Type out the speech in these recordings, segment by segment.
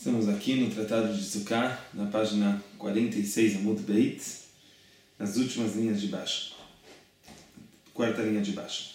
Estamos aqui no Tratado de Sukkah, na página 46, Amud Beit, nas últimas linhas de baixo. Quarta linha de baixo.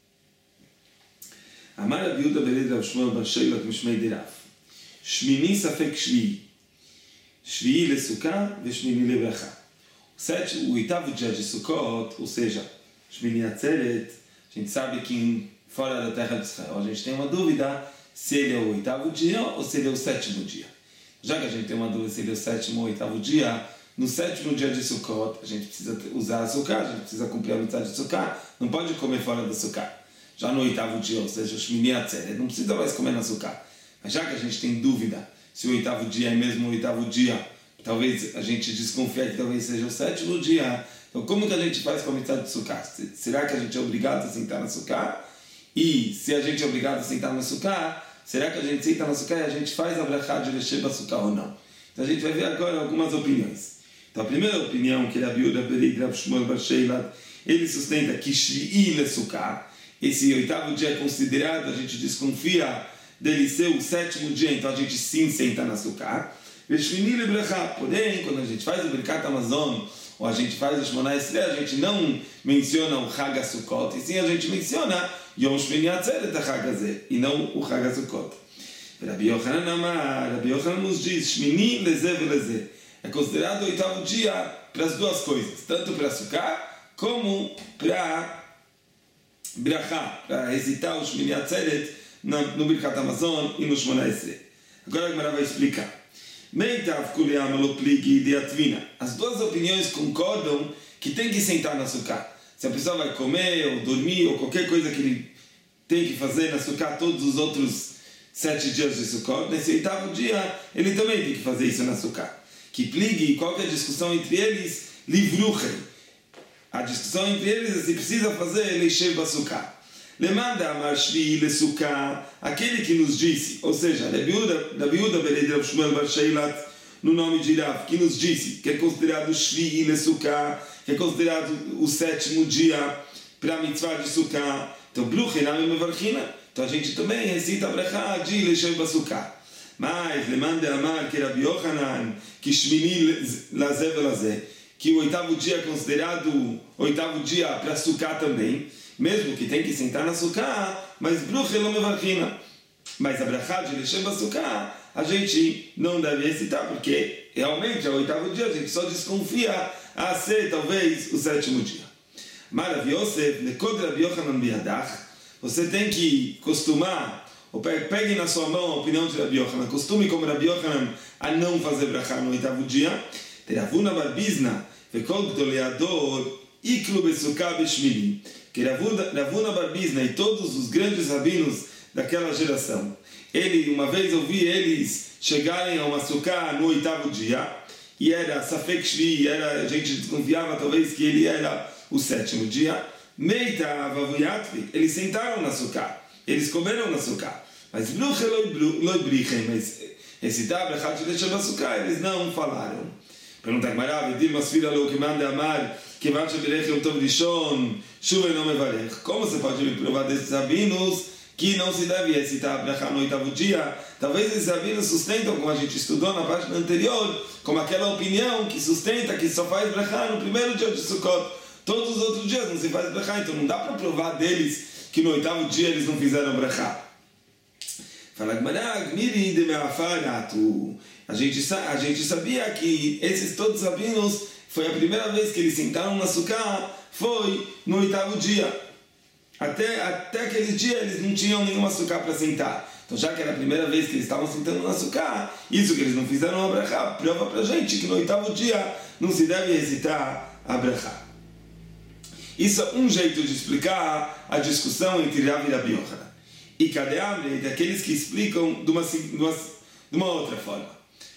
Amar Rabi Yehuda bered Rav Shmuel bar Sheilot mishmei derav. Shmini safek shvi'i. Shvi'i le Sukkah ve shmini le bracha. O oitavo dia de Sukkot, ou seja, Shmini Atzeret, a gente sabe que fora da terra de Israel, a gente tem uma dúvida se ele é o oitavo dia ou se ele é o sétimo dia. Já que a gente tem uma dúvida se ele é o sétimo ou oitavo dia, no sétimo dia de Sukkot, a gente precisa usar açúcar, a gente precisa cumprir a metade de açúcar, não pode comer fora do açúcar. Já no oitavo dia, ou seja, o Shmini Atzeret, não precisa mais comer no açúcar. Mas já que a gente tem dúvida se o oitavo dia é mesmo o oitavo dia, talvez a gente desconfie que talvez seja o sétimo dia, então como que a gente faz com a metade de açúcar? Será que a gente é obrigado a sentar no açúcar? E se a gente é obrigado a sentar no açúcar, será que a gente senta no açúcar e a gente faz a brachá de Lesheva açúcar ou não? Então a gente vai ver agora algumas opiniões. Então a primeira opinião, que Rabi Yehuda bered Rav Shmuel bar Sheilot, ele sustenta que Shvi'i le Sukkah, esse oitavo dia é considerado, a gente desconfia dele ser o sétimo dia, então a gente sim senta no açúcar. Shmini le bracha, porém, quando a gente faz o Birkat Hamazon, ou a gente faz o Shmona Esrei, a gente não menciona o Chag HaSukkot, e sim a gente menciona Yom Shmini Atzeret HaChag Hazeh, e não o Chag HaSukkot. Rabi Yochanan Amar, Rabi Yochanan nos diz, Shmini lezeh velezeh, é considerado o oitavo dia para as duas coisas, tanto para açúcar, como para Bracha, para recitar o Shmini Atzeret no Birkat Hamazon e no Shmona Esrei. Agora a Gemara vai explicar. As duas opiniões concordam que tem que sentar no açúcar. Se a pessoa vai comer ou dormir ou qualquer coisa que ele tem que fazer no açúcar todos os outros 7 dias de Sukkot, nesse oitavo dia ele também tem que fazer isso no açúcar. Que pligue, qual que é a discussão entre eles? Livruchem. A discussão entre eles é se precisa fazer Leishev açúcar. Lemanda Amar Shvi'i le Sukkah, aquele que nos disse, ou seja, Rabi Yehuda bered Rav Shmuel bar Sheilot, no nome de Rav, que nos disse que é considerado Shvi'i le Sukkah, que é considerado o sétimo dia para a mitzvah de Sukkah. Então, Bruchinam e Mevarchina. Então a gente também recita a brachá de Leishev açúcar. Mas Lemanda Amar que Rabi Yochanan, que Shmini lazeh velazeh, que o oitavo dia é considerado o oitavo dia para Sukkah também, mesmo que tem que sentar no açúcar, mas Bruchel não mevarchina. Mas a brachá de Leishev açúcar, a gente não deve recitar, porque realmente é o oitavo dia, a gente só desconfia a ser talvez o sétimo dia. Marav Yosef, nekod Rabi Yochanan biadach, você tem que costumar, ou pegue na sua mão a opinião de Rabi Yochanan, costume como Rabi Yochanan a não fazer brachá no oitavo dia, teravuna barbizna, vekol gdoleador, iklu besukah beshmini, que Ravuna bar Bizna e todos os grandes rabinos daquela geração, uma vez eu vi eles chegarem ao açúcar no oitavo dia, e era Safek Shvi, a gente desconfiava talvez que ele era o sétimo dia, Meita Vavuyatvi, eles sentaram no açúcar, eles comeram no açúcar, mas Loibrichem, mas recitar a brachá de Leishev açúcar, eles não falaram. Pergunta a Gemara, Dilmas filha lo que manda amar, que vai te ver o tov rishon, chuva e não me varech. Como você pode me provar desses rabinos que não se deve recitar a brachá no oitavo dia? Talvez esses rabinos sustentam, como a gente estudou na página anterior, como aquela opinião que sustenta que só faz brachá no primeiro dia de Sukkot. Todos os outros dias não se faz brachá, então não dá para provar deles que no oitavo dia eles não fizeram brachá. Fala Gemara, Gmiri de me'afaratu. A gente sabia que esses todos rabinos, foi a primeira vez que eles sentaram no açúcar, foi no oitavo dia. Até aquele dia eles não tinham nenhum açúcar para sentar. Então já que era a primeira vez que eles estavam sentando no açúcar, isso que eles não fizeram a brachá, prova para a gente que no oitavo dia não se deve recitar a brachá. Isso é um jeito de explicar a discussão entre Rav e Rabi Yochanan. E cadê a daqueles que explicam de uma outra forma?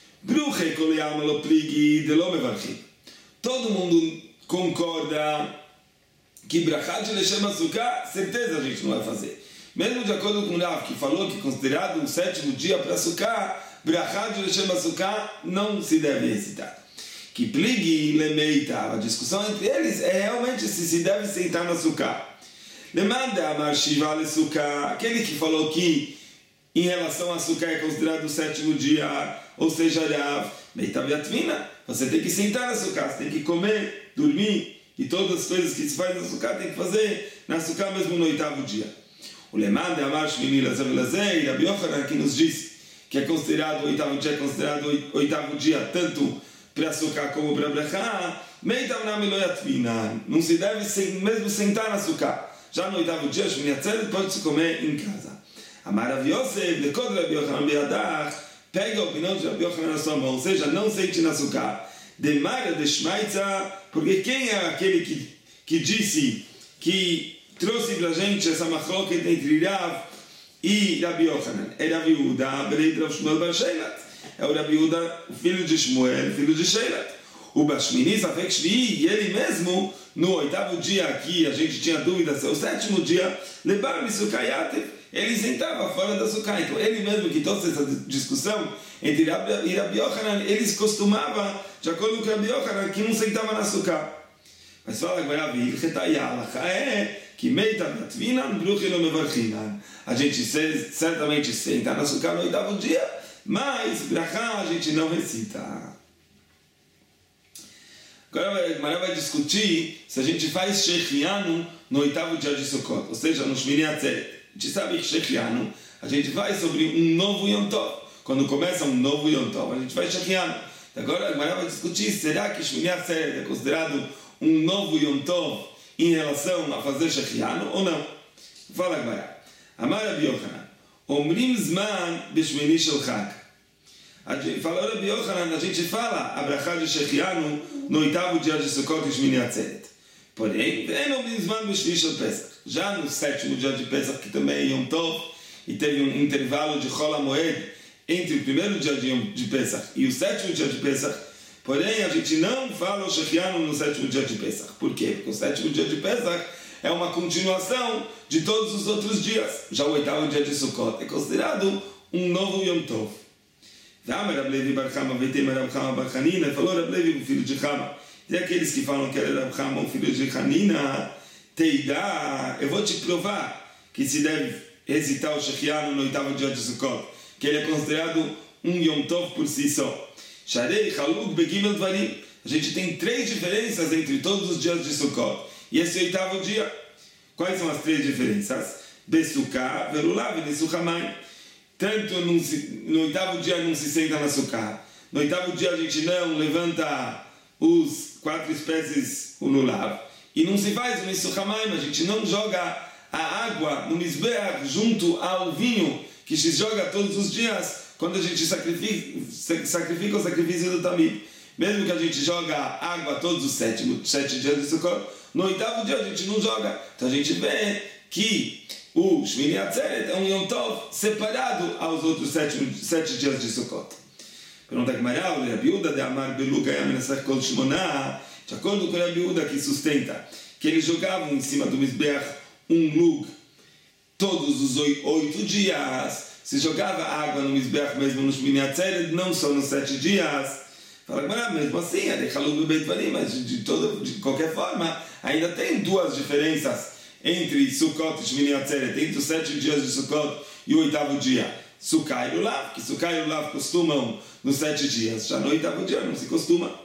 Todo mundo concorda que brachá de Leishev açúcar, certeza a gente não vai fazer. Mesmo de acordo com o Rav, que falou que considerado o sétimo dia para açúcar, brachá de Leishev açúcar não se deve recitar. Que pligi lemeita, a discussão entre eles é realmente se deve sentar no açúcar. Lemanda Amar Shiva le Sukkah, aquele que falou que em relação a açúcar é considerado o sétimo dia, ou seja, você tem que sentar na açúcar, você tem que comer, dormir, e todas as coisas que se faz na açúcar tem que fazer na açúcar mesmo no oitavo dia. O Lemad de Amar Shmini Lazar Lazei, Rabi Yochanan, que nos diz que é considerado o oitavo dia, é considerado o oitavo dia tanto para açúcar como para brachá, não se deve mesmo sentar na açúcar. Já no oitavo dia, Shmini Atzeret pode se comer em casa. Amar Rabi Yosef, Lekod Rabi Yochanan Be'adach, pega a opinião de Rabi Yochanan na sua mão, ou seja, não sente na açúcar. De Mara de Shmaitza, porque quem é aquele que disse, que trouxe para a gente essa machloket entre Rav e Rabi Yochanan? É Rabi Yehuda, Bereit Rav Shmuel Bar Sheilat. É o Rabi Yehuda, filho de Shmuel, filho de Sheilat. O Bashmini, Safek Shvi, e ele mesmo, no oitavo dia aqui, a gente tinha dúvida se é o sétimo dia, Lebar Misukayatev, ele sentava fora da açúcar. Então ele mesmo que trouxe essa discussão entre Rabi e Rabi Yochanan, eles costumavam, de acordo com Rabi Yochanan, que não sentava na açúcar. Mas fala agora, que meita batvinan, bruchino mevarchinan. A gente certamente senta na açúcar no oitavo dia, mas brachá a gente não recita. Agora a Gemara vai discutir se a gente faz Shechianu no oitavo dia de Sukkot, ou seja, no Shmini Atzeret. A gente sabe que Shechianu, a gente vai sobre um novo Yom Tov. Quando começa um novo Yom Tov, a gente faz Shechianu. Agora a Gemara vai discutir, será que Shmini Atzeret é considerado um novo Yom Tov em relação a fazer Shechianu ou não? Fala Gemara. Amar Rabi Yochanan, Omrim Zman B'Shmini Shel Chag. Falou Rabi Yochanan, a gente fala a brachá de Shechianu no oitavo dia de Sukkot e Shmini Atzeret. Porém, já no sétimo dia de Pesach, que também é Yom Tov, e teve um intervalo de Chol HaMoed entre o primeiro dia de Pesach e o sétimo dia de Pesach, porém a gente não fala o Shechianu no sétimo dia de Pesach. Por quê? Porque o sétimo dia de Pesach é uma continuação de todos os outros dias. Já o oitavo dia de Sukkot é considerado um novo Yom Tov. Falou Rab Levi, o filho de Chama. Tem aqueles que falam que era Rab Chama, o filho de Hanina. Teidá, eu vou te provar que se deve recitar o Shechianu no oitavo dia de Sukkot, que ele é considerado um Yom Tov por si só. Sharei, Chaluk, Begimel Dvarim. A gente tem 3 diferenças entre todos os dias de Sukkot e esse oitavo dia. Quais são as 3 diferenças? Besuká, Verulav e Nesuchamai. Tanto no oitavo dia não se senta na açúcar. No oitavo dia a gente não levanta os 4 espécies o lulav. E não se faz o Nesuchamaim, a gente não joga a água no Mizbeach junto ao vinho que se joga todos os dias quando a gente sacrifica o sacrifício do Tamid. Mesmo que a gente joga água todos os 7 dias de Sukkot, no oitavo dia a gente não joga. Então a gente vê que o Shmini Atzeret é um Yom Tov separado aos outros 7 dias de Sukkot. Pergunta a Gemara, o Rabi Yehuda de Amar Beluga Yamenasach Kol Shmoná, de acordo com o Rabi Yehuda que sustenta que eles jogavam em cima do Mizbeach um lug todos os 8 dias, se jogava água no Mizbeach mesmo no Shmini Atzeret, não só nos 7 dias. Fala Gemara, mesmo assim, mas de qualquer forma, ainda tem 2 diferenças entre Sukkot e Shmini Atzeret, entre os 7 dias de Sukkot e o oitavo dia. Sukkah e Lulav, que Sukkah e Lulav costumam nos 7 dias, já no oitavo dia não se costuma.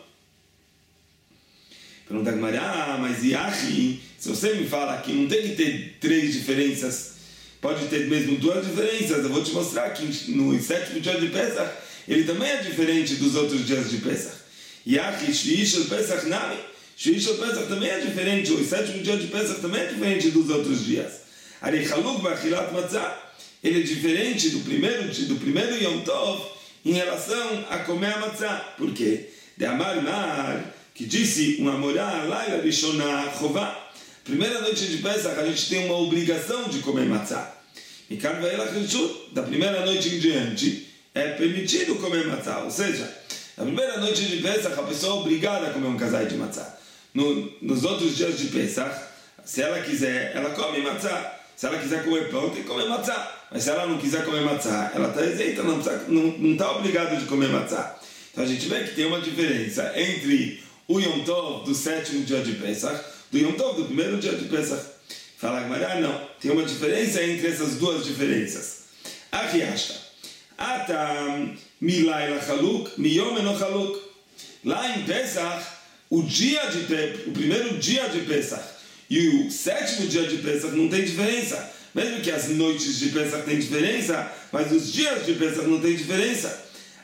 Pergunta a Gemara, mas Yachi, se você me fala que não tem que ter 3 diferenças, pode ter mesmo 2 diferenças, eu vou te mostrar que no 7º dia de Pesach, ele também é diferente dos outros dias de Pesach. Yachi, Shvi Shel Pesach Nami, Shvi Shel Pesach também é diferente, o 7º dia de Pesach também é diferente dos outros dias. Ari Chaluk B'Achilat Matzah, ele é diferente do primeiro Yom Tov em relação a comer a matzah. Por quê? De Amar Mar, que disse uma morá, Laila Rishonah Chová. Primeira noite de Pesach a gente tem uma obrigação de comer matzah. E da primeira noite em diante é permitido comer matzah. Ou seja, na primeira noite de Pesach a pessoa é obrigada a comer um casai de matzah. Nos outros dias de Pesach, se ela quiser, ela come matzah. Se ela quiser comer pão, tem que comer matzah. Mas se ela não quiser comer matzah, ela está isenta, não está obrigada de comer matzah. Então a gente vê que tem uma diferença entre o Yom Tov do 7º dia de Pesach, do Yom Tov do primeiro dia de Pesach. Fala Gemara, não. Tem uma diferença entre essas 2 diferenças. Achiashta. Atam milayla chaluk, miyom eno chaluk. Lá em Pesach, o primeiro dia de Pesach e o sétimo dia de Pesach não tem diferença. Mesmo que as noites de Pesach tem diferença, mas os dias de Pesach não tem diferença.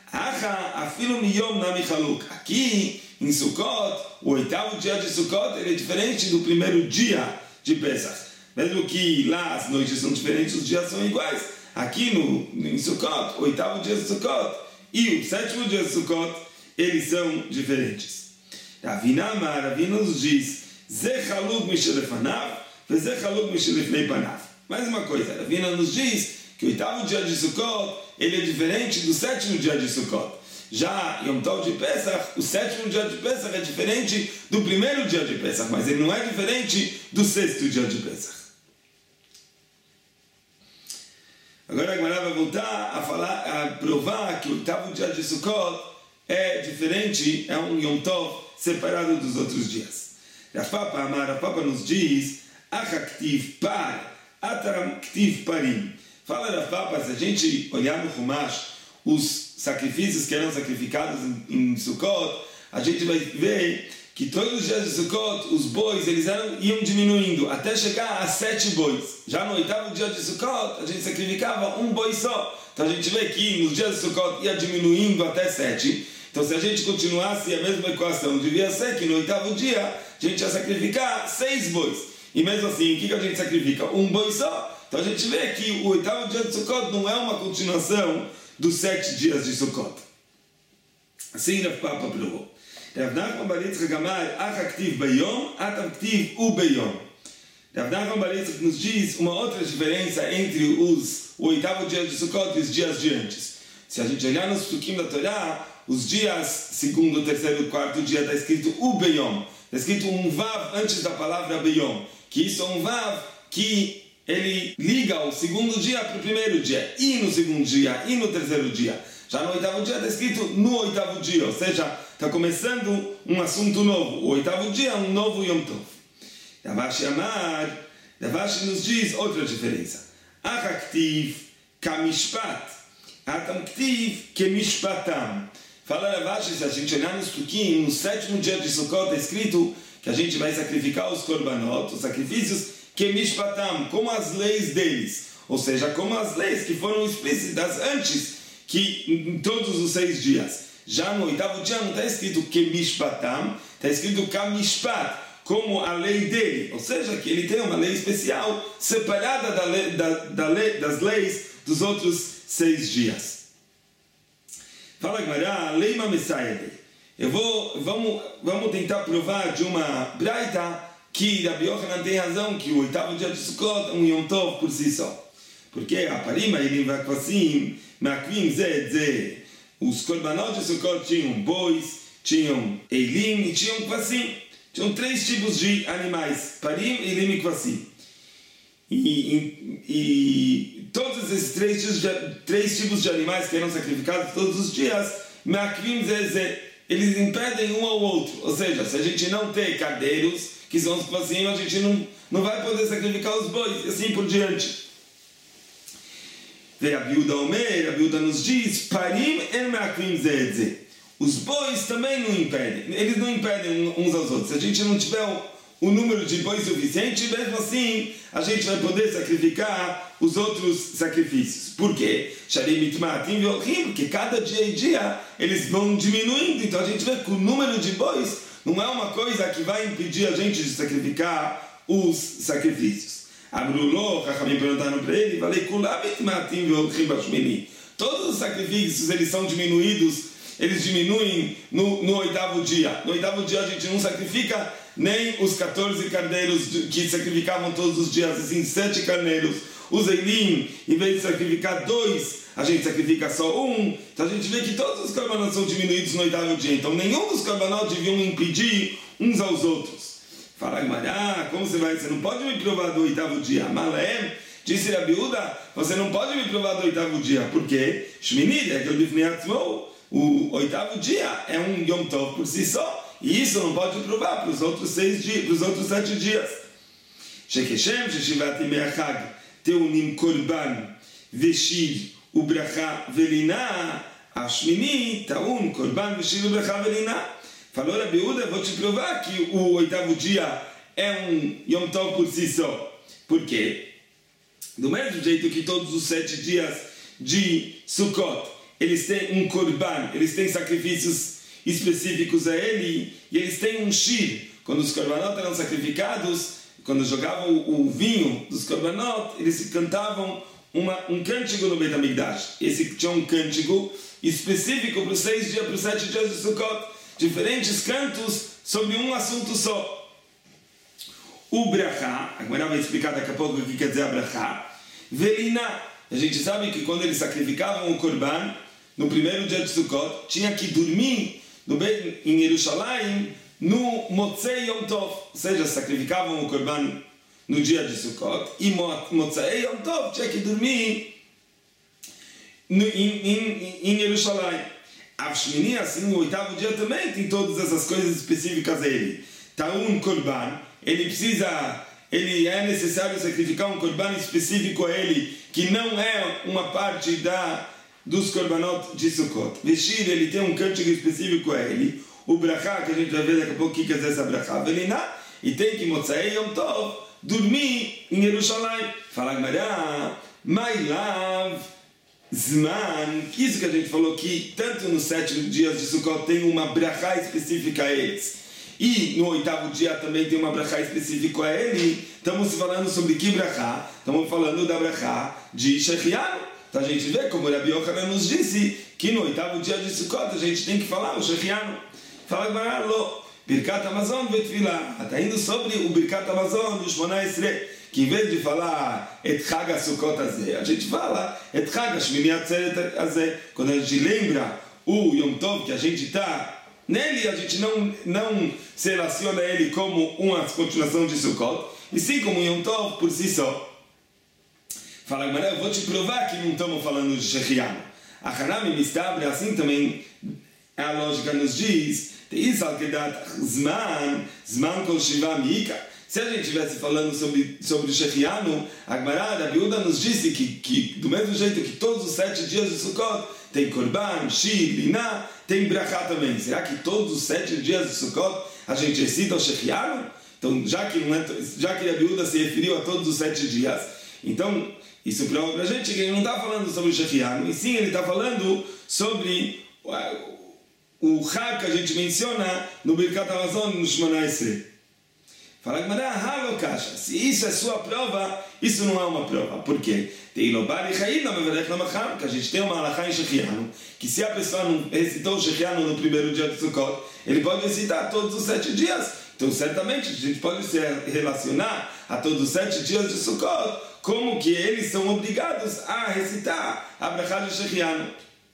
Aqui em Sukkot, o oitavo dia de Sukkot ele é diferente do primeiro dia de Pesach. Mesmo que lá as noites são diferentes, os dias são iguais. Aqui em Sukkot, o oitavo dia de Sukkot e o sétimo dia de Sukkot, eles são diferentes. Ravina nos diz, Ze chaluk mishelefanav, ve ze chaluk mishelefnei panav. Mais uma coisa, Ravina nos diz que o oitavo dia de Sukkot ele é diferente do sétimo dia de Sukkot. Já Yom Tov de Pesach, o sétimo dia de Pesach é diferente do primeiro dia de Pesach, mas ele não é diferente do sexto dia de Pesach. Agora a Gemara vai voltar a provar que o oitavo dia de Sukkot é diferente, é um Yom Tov separado dos outros dias. Rav Papa nos diz, Achaktiv par, Ataram ktiv parim. Fala Rav Papa, se a gente olhar no Chumash, os sacrifícios que eram sacrificados em Sukkot, a gente vai ver que todos os dias de Sukkot, os bois eles iam diminuindo até chegar a 7 bois. Já no oitavo dia de Sukkot, a gente sacrificava um boi só. Então a gente vê que nos dias de Sukkot ia diminuindo até 7. Então se a gente continuasse a mesma equação, devia ser que no oitavo dia a gente ia sacrificar 6 bois. E mesmo assim, o que a gente sacrifica? Um boi só. Então a gente vê que o oitavo dia de Sukkot não é uma continuação dos 7 dias de Sukkot. Assim Rav Papa provou. Rav Nachman bar Yitzchak amar, Ach ktiv bayom, Atam ktiv u bayom. Rav Nachman bar Yitzchak nos diz uma outra diferença entre o oitavo dia de Sukkot e os dias de antes. Se a gente olhar nos Psukim da Torá, os dias segundo, terceiro e quarto dia está escrito u bayom. Está escrito um vav antes da palavra bayom. Que isso é um vav que ele liga o segundo dia para o primeiro dia, e no segundo dia, e no terceiro dia. Já no oitavo dia está escrito no oitavo dia, ou seja, está começando um assunto novo. O oitavo dia é um novo Yom Tov. Ravashi nos diz outra diferença. Achaktiv kamishpat, atam ktiv kemishpatam. Fala Ravashi, se a gente olhar nos Psukim, no sétimo dia de Sukkot está escrito que a gente vai sacrificar os korbanot, os sacrifícios, kemishpatam, como as leis deles, ou seja, como as leis que foram explícitas antes, que em todos os 6 dias. Já no oitavo dia não está escrito kemishpatam, está escrito kamishpat, como a lei dele, ou seja, que ele tem uma lei especial separada das leis dos outros 6 dias. Fala Gemara, leima messayede. Vamos tentar provar de uma braita que Rabi Yochanan tem razão, que o oitavo dia de Sukkot é um Yom Tov por si só. Porque a parima ele vai assim, makvim ze. Os korbanot de Sukkot tinham bois, tinham eilim e tinham kvasim. Tinham 3 tipos de animais, parim, eilim e kvasim. E todos esses 3 tipos de animais que eram sacrificados todos os dias, makvim ze, eles impedem um ao outro. Ou seja, se a gente não tem cardeiros, que são os kvasim, a gente não vai poder sacrificar os bois, e assim por diante. A Biúda nos diz, parim el makvim ze. Os bois também não impedem, eles não impedem uns aos outros. Se a gente não tiver o número de bois suficiente, mesmo assim a gente vai poder sacrificar os outros sacrifícios. Por quê? Porque cada dia e dia eles vão diminuindo, então a gente vê que o número de bois não é uma coisa que vai impedir a gente de sacrificar os sacrifícios. Abrulô, Chachamim perguntaram para ele, todos os sacrifícios eles são diminuídos, eles diminuem no oitavo dia. No oitavo dia a gente não sacrifica nem os 14 carneiros que sacrificavam todos os dias, assim 7 carneiros. Os eilim, em vez de sacrificar 2, a gente sacrifica só 1. Então a gente vê que todos os korbanot são diminuídos no oitavo dia. Então nenhum dos korbanot deviam impedir uns aos outros. Fala Gemara, como você não pode me provar do oitavo dia. Malem, disse Rabi Uda, você não pode me provar do oitavo dia. Por quê? O oitavo dia é um Yom Tov por si só. E isso não pode provar para os outros 6 dias, para os outros 7 dias. Shekeshem, Sheshivat Imei Chag, Teunim Korban, veshir ubrachá veliná, ashmini taun korban veshir ubrachá veliná. Falou Rabi Yehuda, vou te provar que o oitavo dia é um Yom Tov por si só. Por quê? Do mesmo jeito que todos os 7 dias de Sukkot, eles têm um korban, eles têm sacrifícios específicos a ele, e eles têm um shir. Quando os korbanot eram sacrificados, quando jogavam o vinho dos korbanot, eles cantavam um cântico no Beit HaMikdash. Esse tinha um cântico específico para os 6 dias, para os 7 dias de Sukkot. Diferentes cantos sobre um assunto só. O brachá, agora vai explicar daqui a pouco o que quer dizer a brachá. Veliná, a gente sabe que quando eles sacrificavam o korban, no primeiro dia de Sukkot, tinha que dormir em Jerusalém no Motzei Yom Tov, ou seja, sacrificavam o korban no dia de Sukkot, e Motzei Yom Tov tinha que dormir em Jerusalém. Avshmini, assim, o oitavo dia também tem todas essas coisas específicas a ele. Taun korban, ele é necessário sacrificar um korban específico a ele, que não é uma parte dos korbanot de Sukkot. Veshir, ele tem um cântico específico a ele. O brachá, que a gente vai ver daqui a pouco o que quer dizer essa brachá, veliná, e tem que Motzei Yom Tov dormir em Jerusalém. Fala Gemara, Mailav Zman, que isso que a gente falou que tanto nos 7 dias de Sukkot tem uma brachá específica a eles, e no oitavo dia também tem uma brachá específica a ele. Estamos falando sobre que brachá? Estamos falando da brachá de Shechianu. Então a gente vê como o Rabi Yochanan nos disse que no oitavo dia de Sukkot a gente tem que falar o Shechianu. Fala Gemara, Birkat Hamazon Betfilah. Está indo sobre o Birkat Hamazon do Shmona Esrei, que em vez de falar Et Chag HaSukkot Azeh, a gente fala Et Chag HaShmini Atzeret Azeh. Quando a gente lembra o Yom Tov que a gente está nele, a gente não se relaciona a ele como uma continuação de Sukkot, e sim como Yom Tov por si só. Fala, mas eu vou te provar que não estamos falando de Shechianu. A Hanami Mistabre, assim também a lógica nos diz, Zman Kol Shiva Miika. Se a gente estivesse falando sobre Shechianu, a Gemara Rabi Yehuda nos disse que do mesmo jeito que todos os 7 dias de Sukkot tem Korban, Shir, Liná, tem Brachá também. Será que todos os 7 dias de Sukkot a gente recita o Shechianu? Então, já que Rabi Yehuda se referiu a todos os 7 dias, então isso prova para a gente que ele não está falando sobre o Shechianu, e sim ele está falando sobre o Chag que a gente menciona no Birkat Hamazon no Shmona Esrei. Fala Gemara, Halokasha, se isso é sua prova, isso não é uma prova. Por quê? Que a gente tem uma halachá em Shechianu, que se a pessoa não recitou o Shechianu no primeiro dia de Sukkot, ele pode recitar todos os 7 dias. Então certamente a gente pode se relacionar a todos os 7 dias de Sukkot como que eles são obrigados a recitar a brachá de Shechianu.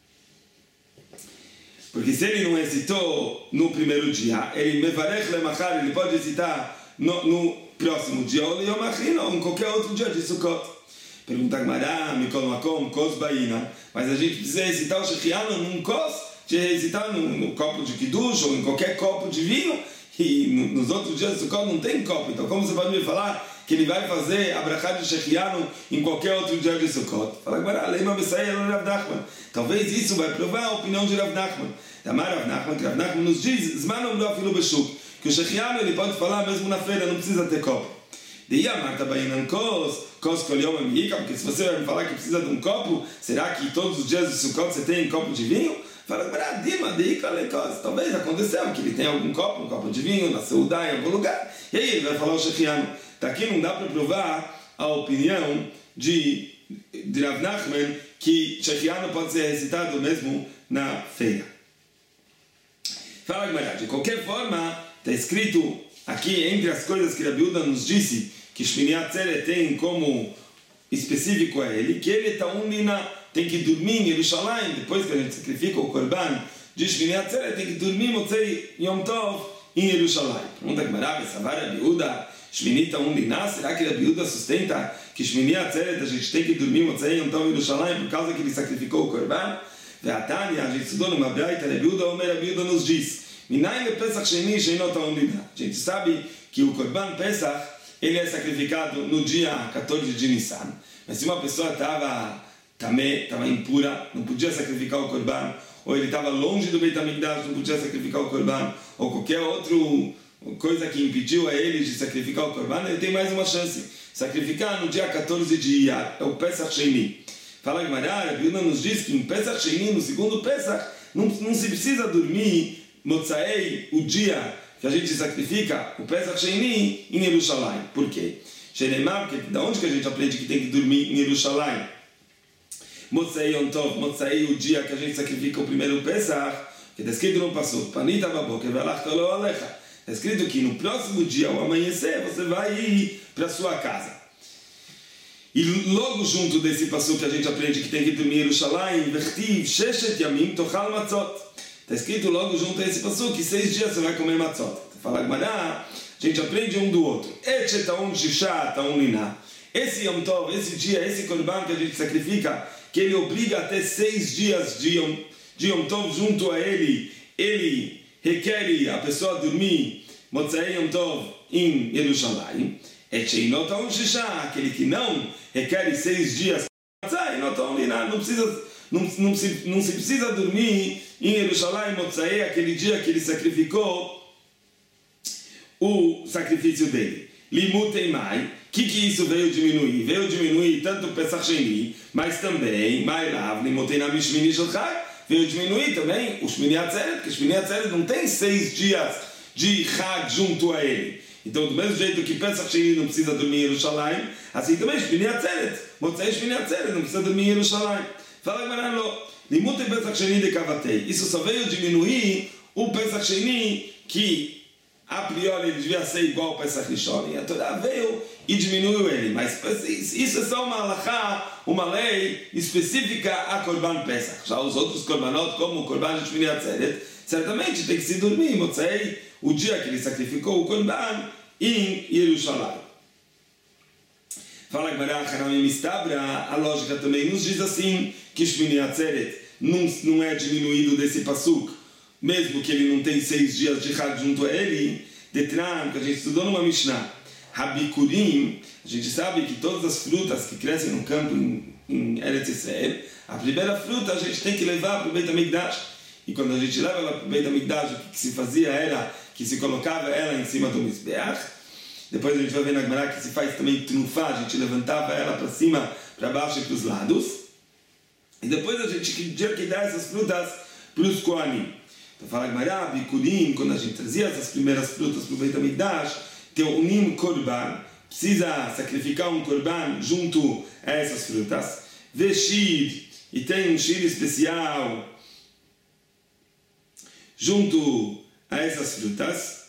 Porque se ele não recitou no primeiro dia, ele mevarech lemachar, ele pode recitar no próximo dia, ou em qualquer outro dia de Sukkot. Pergunta Gemara, Mikol Makom, Kos Baina. Mas a gente precisa recitar o Shechianu num kos, de recitar no copo de Kiddush, ou em qualquer copo de vinho, e nos outros dias de Sukkot não tem copo. Então como você pode me falar que ele vai fazer a brachá de Shechianu em qualquer outro dia de Sukkot? Fala Gemara, Leima Messiah no Rav Nachman. Talvez isso vai provar a opinião de Rav Nachman. Tamar Rav Nachman, que Rav Nachman nos diz, Zman Omro Afilu Beshuk, que o Shechianu ele pode falar mesmo na feira, não precisa ter copo. Daí a Marta Bainan Kos Kol Yom Amika, porque se você vai me falar que precisa de um copo, será que todos os dias de Sukkot você tem um copo de vinho? Fala, Dima, talvez aconteceu que ele tem algum copo, um copo de vinho, na Seudá, em algum lugar, e aí ele vai falar o Shechianu. Daqui não dá para provar a opinião de Rav Nachman que Shechianu pode ser recitado mesmo na feira. Fala, Gemara, de qualquer forma, está escrito aqui entre as coisas que Rabi Yehuda nos disse que Shmini Atzeret tem como específico a ele, que ele tem que dormir em Jerusalém, depois que a gente sacrifica o Korban de Shmini Atzeret, tem que dormir Motzei Yom Tov em Jerusalém. Pergunta Gemara, Savar Rabi Yehuda, Shmini Ta'un Liná, será que Rabi Yehuda sustenta que Shmini Atzeret a gente tem que dormir Motzei Yom Tov em Jerusalém por causa que ele sacrificou o Korban? Ve'atani, a gente estudou numa braita, Rabi Yehuda nos diz, Minayin lePesach Sheni Sheino Ta'un Liná. A gente sabe que o Korban Pesach ele é sacrificado no dia 14 de Nissan. Mas se uma pessoa estava também estava impura, não podia sacrificar o Corban, ou ele estava longe do Beit HaMikdash, não podia sacrificar o Corban, ou qualquer outra coisa que impediu a ele de sacrificar o Corban, ele tem mais uma chance, sacrificar no dia 14 de Iyar, é o Pesach Sheini. Fala Gemara, a Bíblia nos diz que em Pesach Sheini, no segundo Pesach, não se precisa dormir Motzai, o dia que a gente sacrifica o Pesach Sheini em Jerusalém. Por quê? Porque da onde que a gente aprende que tem que dormir em Jerusalém? Motzai Yom Tov, Motzai, o dia que a gente sacrifica o primeiro Pesach, que está escrito no Pasuk, Panita Baboker, Velachta Lo Alecha. Está escrito que no próximo dia, ao amanhecer, você vai ir para sua casa. E logo junto desse Pasuk que a gente aprende que tem que dormir em Jerusalém, Vertiv, Sheshet Yamim, Tochal Matzot. Está escrito logo junto a esse Pasuk que 6 dias você vai comer Matzot. Fala Gemara, a gente aprende um do outro. Esse Yom Tov, esse dia, esse Korban que a gente sacrifica, que ele obriga até 6 dias de Yom Tov junto a ele, ele requer a pessoa dormir Motzai Yom Tov em Jerusalém. Aquele que não requer 6 dias, não se precisa dormir em Jerusalém, Motzai, aquele dia que ele sacrificou o sacrifício dele. Limutei mai, que isso veio diminuir? Veio diminuir tanto o Pesach Sheni, mas também, Mailav, Limutei na Mishmini Shalchai, veio diminuir também o Shmini Atzeret, porque o Shmini Atzeret não tem 6 dias de Chag junto a ele. Então, do mesmo jeito que Pesach Sheni não precisa dormir em Jerusalém, assim também Shmini Atzeret, Motzei Shmini Atzeret não precisa dormir em Jerusalém. Fala Gemara, Limutei Pesach Sheni de Kavatei. Isso só veio diminuir o Pesach Sheni que a priori ele devia ser igual ao Pesach Rishon, e a Torá veio e diminuiu ele, mas isso é só uma halachá, uma lei específica a Korban Pesach. Já os outros Korbanot, como o Korban de Shmini Atzeret, certamente tem que se dormir, Motzei, o dia que ele sacrificou o Korban em Jerusalém. Fala Gemara, Hanamim Mistabra, a lógica também nos diz assim, que Shmini Atzeret não é diminuído desse Pasuk, mesmo que ele não tem 6 dias de Chag junto a ele. Detran, que a gente estudou numa Mishnah, Habikurim, a gente sabe que todas as frutas que crescem no campo em Eretz Israel, a primeira fruta a gente tem que levar para o Beit HaMikdash. E quando a gente leva ela para o Beit HaMikdash, o que se fazia era que se colocava ela em cima do Mizbeach. Depois a gente vai ver na Gemara que se faz também trunfá, a gente levantava ela para cima, para baixo e para os lados. E depois a gente tinha que dar essas frutas para os Kohanim. Então fala Gemara, Bikurim, quando a gente trazia essas primeiras frutas para o Beit HaMikdash, tem um Nim Korban, precisa sacrificar um Korban junto a essas frutas. Veshir, e tem um shir especial junto a essas frutas.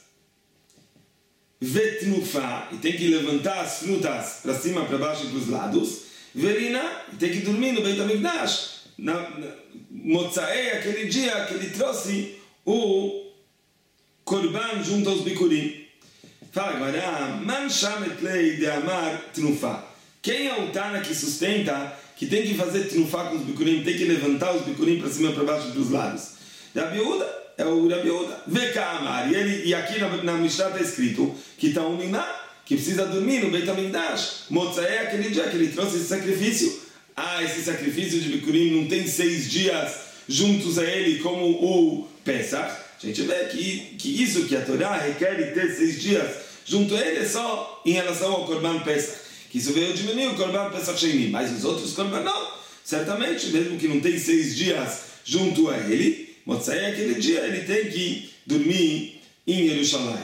Vetnufa, e tem que levantar as frutas para cima, para baixo e para os lados. Verina, e tem que dormir no Beit HaMikdash. Motzai, aquele dia que ele trouxe o Korban junto aos Bikurim. Fala agora, Man shamet lei de amar tnufa. Quem é o Tana que sustenta que tem que fazer tnufa com os Bikurim, tem que levantar os Bikurim para cima, para baixo e para os lados? Rabi Yehuda, é o Rabi Yehuda. Veka amar, e aqui na Mishnah está escrito que está um niná, que precisa dormir no Beit HaMikdash. Motzai, aquele dia que ele trouxe esse sacrifício. Esse sacrifício de Bikurim não tem 6 dias juntos a ele como o Pesach. A gente vê que isso que a Torá requer ter 6 dias junto a ele é só em relação ao Korban Pesach. Que isso veio diminuir o Korban Pesach Sheini. Mas os outros Korban não. Certamente, mesmo que não tem 6 dias junto a ele, Motzai aquele dia ele tem que dormir em Jerusalém.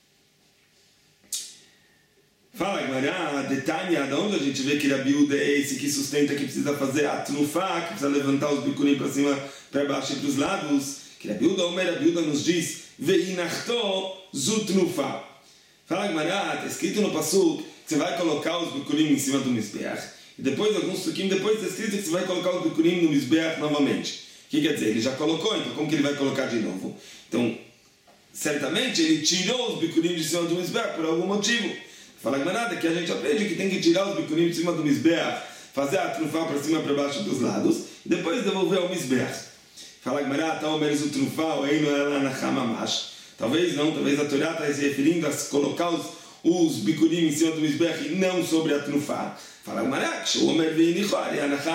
Fala agora, detalhe, de onde a gente vê que Rabi Yehuda é esse que sustenta que precisa fazer a tnufa, que precisa levantar os bikurim para cima, para baixo e para os lados. Que Rabi Yehuda nos diz, ve'inachto zu tnufa. Fala agora, está escrito no Pasuk que você vai colocar os bikurim em cima do Mizbeach. E depois, alguns suquim depois está escrito que você vai colocar os bikurim no Mizbeach novamente. O que quer dizer? Ele já colocou, então como que ele vai colocar de novo? Então, certamente ele tirou os bikurim de cima do Mizbeach por algum motivo. Fala Gemara que a gente aprende que tem que tirar os bikurim de cima do Mizbeach, fazer a trufá para cima, para baixo dos lados, e depois devolver ao Mizbeach. Fala Gemara, talvez o trufá, ou aí não é lá na Hamamash. Talvez não, talvez a Torá está se referindo a colocar os bikurim em cima do Mizbeach e não sobre a trufá. Fala Gemara, que o Omer vem nichor, e a Nahamur,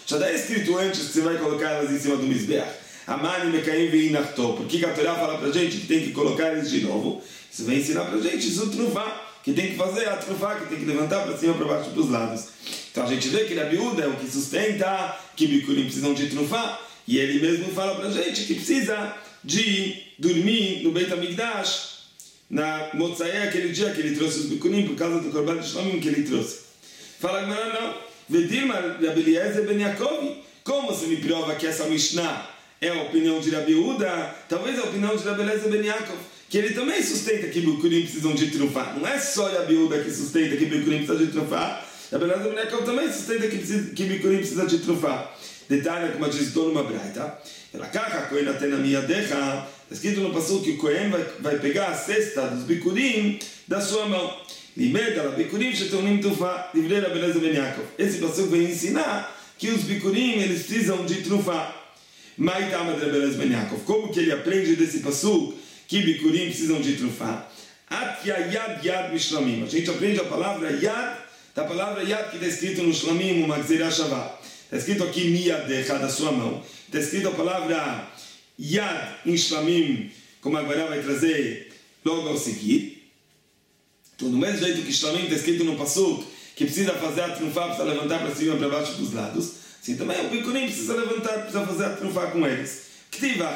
Já está escrito antes que você vai colocar elas em cima do Mizbeach. Amani Mekaim Veinachto. Por que a Torá fala para a gente que tem que colocar eles de novo? Isso vai ensinar para a gente isso trufá, que tem que fazer a trufá, que tem que levantar para cima, para baixo, para os lados. Então a gente vê que Rabi Uda é o que sustenta que Bikurim precisam de trufá, e ele mesmo fala para a gente que precisa de dormir no Beit HaMikdash na Motzai, aquele dia que ele trouxe os Bikurim por causa do Korban de Shlomim que ele trouxe. Fala a Gemara, não. Vedirma Rabi Eliezer ben Yaakov. Como você me prova que essa Mishnah é a opinião de Rabi Uda? Talvez a opinião de Rabi Eliezer ben Yaakov, que ele também sustenta que Bikurim precisam de trufá. Não é só Rabi Uda que sustenta que Bikurim precisa de trufá. Rabi Eliezer ben Yaakov também sustenta que Bikurim precisa de trufá. Detalhe, como diz Dono Mabraita, ela caca, Cohen até na minha decha, está escrito no passo que o Cohen vai pegar a cesta dos Bikurim da sua mão. Limeda la Bikurim shetonim trufá, livrei Rabi Eliezer ben Yaakov. Esse passo vem ensinar que os Bikurim eles precisam de trufá. Maitama de Rabi Eliezer ben Yaakov. Como que ele aprende desse passo que Bikurim precisam de trufá? At yad yad mishlamim. A gente aprende a palavra yad, da palavra yad que está escrito no Shlamim, uma gzeirah shavá. Está escrito aqui miyadecha, da sua mão. Está escrito a palavra yad em Shlamim, como a Gemara vai trazer logo ao seguir. Então, do mesmo jeito que Shlamim está escrito no Passuk, que precisa fazer a trufá, precisa levantar para cima, para baixo, para os lados, assim também o Bikurim precisa levantar, precisa fazer a trufá com eles. Está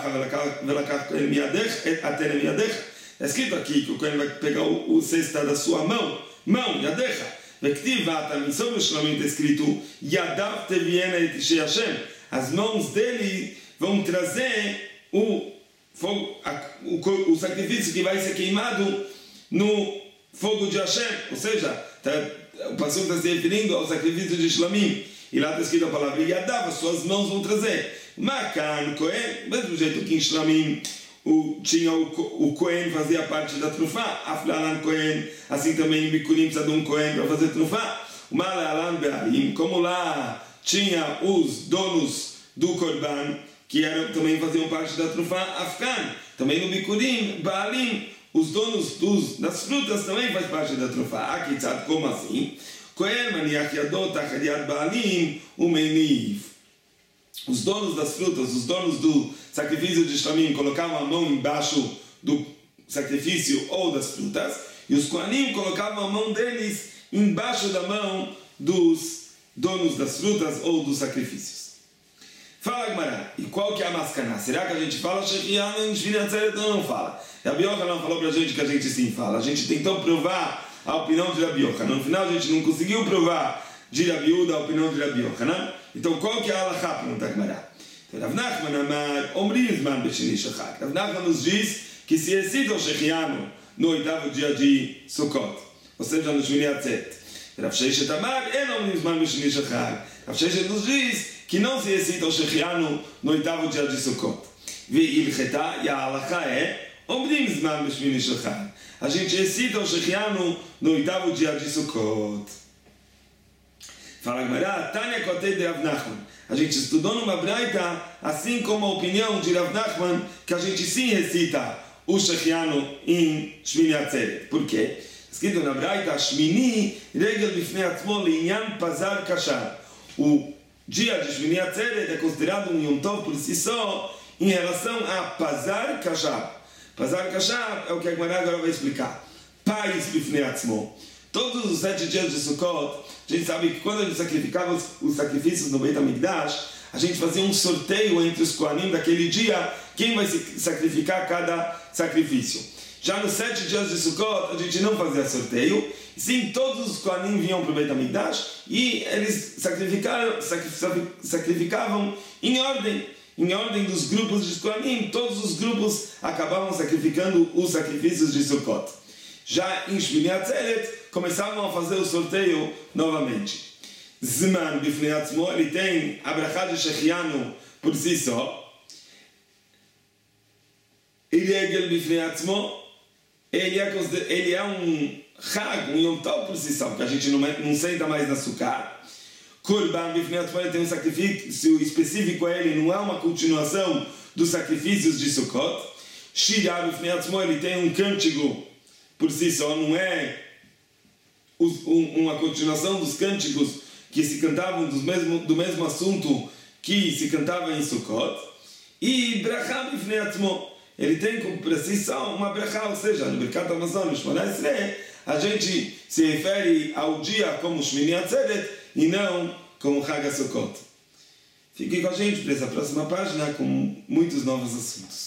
escrito aqui que o Kohen vai pegar o cesta da sua mão, yadecha. Sobre o Shlamim está escrito Yadav teviena et ishei Hashem. As mãos dele vão trazer o fogo, o sacrifício que vai ser queimado no fogo de Hashem. Ou seja, o pastor está se referindo ao sacrifício de Shlamim. E lá está escrito a palavra Yadav, as suas mãos vão trazer. Makan Kohen, mesmo jeito que em Shlamim tinha o Kohen fazia parte da trufá, Aflalan Kohen, assim também em Bikurim precisa de um Kohen para fazer trufá, o Malalan Be'alim, como lá tinha os donos do Korban, que também faziam parte da trufá, Afkan, também no Bikurim, Ba'alim, os donos das frutas também faz parte da trufá. Akitzad, como assim? Kohen maniach yadot tachad yad Ba'alim umeiniv. Os donos das frutas, os donos do sacrifício de Shlamim colocavam a mão embaixo do sacrifício ou das frutas, e os Kohanim colocavam a mão deles embaixo da mão dos donos das frutas ou dos sacrifícios. Fala, Gemara, e qual que é a mascaná? Será que a gente fala Shechianu em Shmini Atzeret ou não fala? Rabi Yochanan falou pra gente que a gente sim fala. A gente tentou provar a opinião de Rabi Yochanan. No final a gente não conseguiu provar de Rabi Uda a opinião de Rabi Yochanan. Então qual que é a alahá? Pergunta a Gemara. Rav Nachman amar, omrim zman b'sheni shachar. Rav Nachman nos diz que se excita o Shechianu no oitavo dia de Sukkot, ou seja, no Shmini Atzeret. Rav Sheshet amar, en omrim zman b'sheni shachar. Rav Sheshet nos diz que não se excita o Shechianu no oitavo dia de Sukkot. Ve'ilcheta, e a alahá é omrim zman b'shmini shachar. A gente excita o Shechianu no oitavo dia de Sukkot. Fala a Gemara, Tânia Kotei de Rav Nachman. A gente estudou numa braita, assim como a opinião de Rav Nachman, que a gente sim recita o Shechianu em Shmini Atzeret. Por quê? Escrito na braita, Shmini regel bifnei atzmo le'inyan pazar kashar. O dia de Shmini Atzeret é considerado um Yom Tov por si só em relação a pazar kashar. Pazar kashar é o que a Gemara agora vai explicar. Pais bifnei atzmo. Todos os 7 dias de Sukkot, a gente sabe que quando a gente sacrificava os sacrifícios no Beit HaMikdash, a gente fazia um sorteio entre os Kohanim daquele dia, quem vai sacrificar cada sacrifício. Já nos 7 dias de Sukkot, a gente não fazia sorteio, sim, todos os Kohanim vinham para o Beit HaMikdash e eles sacrificavam em ordem dos grupos de Kohanim, todos os grupos acabavam sacrificando os sacrifícios de Sukkot. Já em Shmini Atzeret, começavam a fazer o sorteio novamente. Zman bifnei atzmo, ele tem a brachá de Shechianu por si só. Regel bifnei atzmo, ele é um chag, um Yom Tov por si só, porque a gente não senta mais na sukkah. Korban bifnei atzmo, ele tem um sacrifício específico a ele, não é uma continuação dos sacrifícios de Sukkot. Shirah bifnei atzmo, ele tem um cântico por si só, não é uma continuação dos cânticos que se cantavam do mesmo assunto que se cantava em Sukkot. E Brachá Bifnei Atzmo, ele tem como precisão uma Brachá, ou seja, no Birkat Hamazon, no Shmona Esrei, a gente se refere ao dia como Shmini Atzeret e não como Chag HaSukkot. Fique com a gente para essa próxima página com muitos novos assuntos.